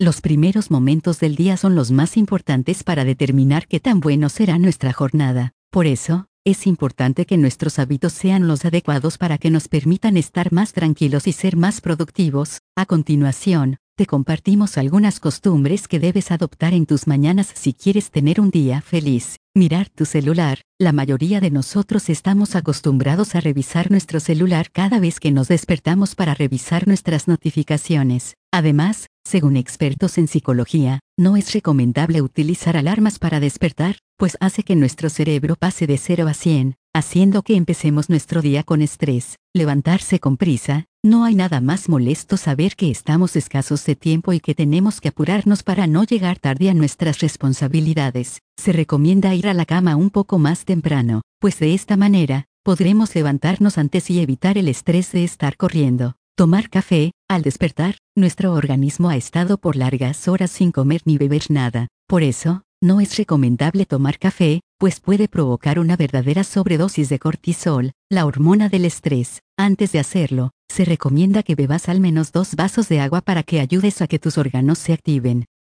Los primeros momentos del día son los más importantes para determinar qué tan bueno será nuestra jornada. Por eso, es importante que nuestros hábitos sean los adecuados para que nos permitan estar más tranquilos y ser más productivos. A continuación, te compartimos algunas costumbres que debes adoptar en tus mañanas si quieres tener un día feliz. Mirar tu celular. La mayoría de nosotros estamos acostumbrados a revisar nuestro celular cada vez que nos despertamos para revisar nuestras notificaciones. Además, según expertos en psicología, no es recomendable utilizar alarmas para despertar, pues hace que nuestro cerebro pase de 0 a 100, haciendo que empecemos nuestro día con estrés. Levantarse con prisa. No hay nada más molesto saber que estamos escasos de tiempo y que tenemos que apurarnos para no llegar tarde a nuestras responsabilidades. Se recomienda ir a la cama un poco más temprano, pues de esta manera, podremos levantarnos antes y evitar el estrés de estar corriendo. Tomar café. Al despertar, nuestro organismo ha estado por largas horas sin comer ni beber nada. Por eso, no es recomendable tomar café, pues puede provocar una verdadera sobredosis de cortisol, la hormona del estrés. Antes de hacerlo, se recomienda que bebas al menos 2 vasos de agua para que ayudes a que tus órganos se activen.